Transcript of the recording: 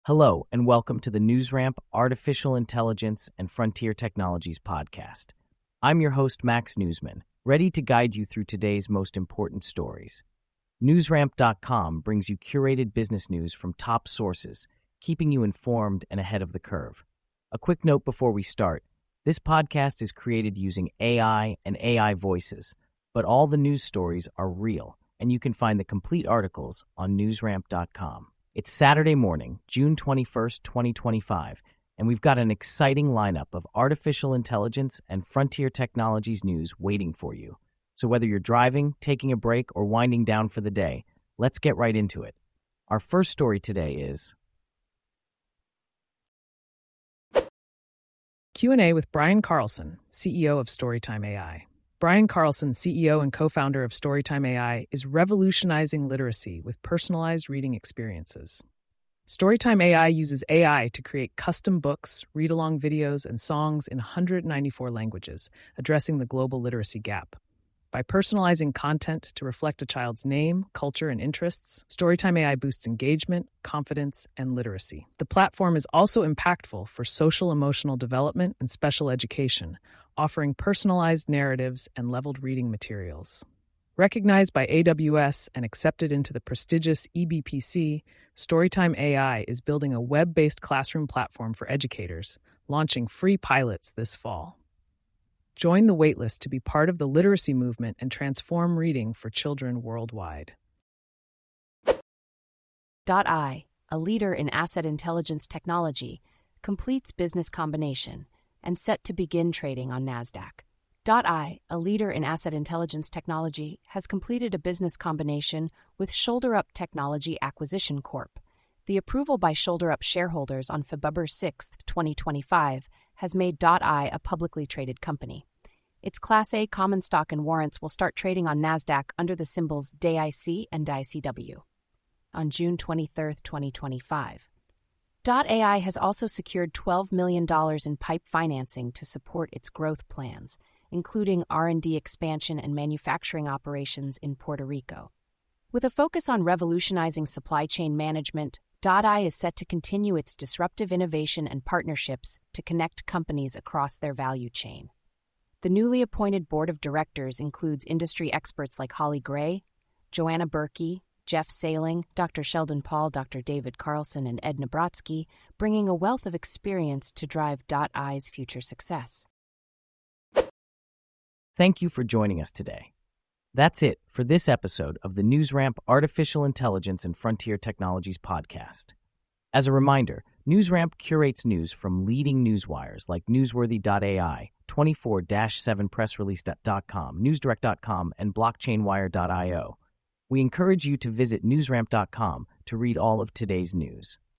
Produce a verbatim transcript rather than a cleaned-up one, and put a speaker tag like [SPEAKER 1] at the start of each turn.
[SPEAKER 1] Hello, and welcome to the NewsRamp Artificial Intelligence and Frontier Technologies podcast. I'm your host, Max Newsman, ready to guide you through today's most important stories. NewsRamp dot com brings you curated business news from top sources, keeping you informed and ahead of the curve. A quick note before we start. This podcast is created using A I and A I voices, but all the news stories are real, and you can find the complete articles on NewsRamp dot com. It's Saturday morning, June twenty-first, twenty twenty-five, and we've got an exciting lineup of artificial intelligence and frontier technologies news waiting for you. So whether you're driving, taking a break, or winding down for the day, let's get right into it. Our first story today is
[SPEAKER 2] Q and A with Brian Carlson, C E O of Storytime A I. Brian Carlson, C E O and co-founder of Storytime A I, is revolutionizing literacy with personalized reading experiences. Storytime A I uses A I to create custom books, read-along videos, and songs in one hundred ninety-four languages, addressing the global literacy gap. By personalizing content to reflect a child's name, culture, and interests, Storytime A I boosts engagement, confidence, and literacy. The platform is also impactful for social-emotional development and special education, offering personalized narratives and leveled reading materials. Recognized by A W S and accepted into the prestigious E B P C, Storytime A I is building a web-based classroom platform for educators, launching free pilots this fall. Join the waitlist to be part of the literacy movement and transform reading for children worldwide.
[SPEAKER 3] Dot I, a leader in asset intelligence technology, completes business combination and set to begin trading on NASDAQ. Dot I, a leader in asset intelligence technology, has completed a business combination with ShoulderUp Technology Acquisition Corp. The approval by ShoulderUp shareholders on February sixth, twenty twenty-five, has made Dot I a publicly traded company. Its Class A common stock and warrants will start trading on NASDAQ under the symbols D I C and D I C W on June twenty-third, twenty twenty-five. Dot A I has also secured twelve million dollars in PIPE financing to support its growth plans, including R and D expansion and manufacturing operations in Puerto Rico. With a focus on revolutionizing supply chain management, Dot I is set to continue its disruptive innovation and partnerships to connect companies across their value chain. The newly appointed board of directors includes industry experts like Holly Gray, Joanna Berkey, Jeff Sailing, Doctor Sheldon Paul, Doctor David Carlson, and Ed Nabratsky, bringing a wealth of experience to drive Dot I's future success.
[SPEAKER 1] Thank you for joining us today. That's it for this episode of the NewsRamp Artificial Intelligence and Frontier Technologies podcast. As a reminder, NewsRamp curates news from leading newswires like Newsworthy dot A I, twenty-four seven press release dot com, newsdirect dot com, and blockchain wire dot io. We encourage you to visit newsramp dot com to read all of today's news.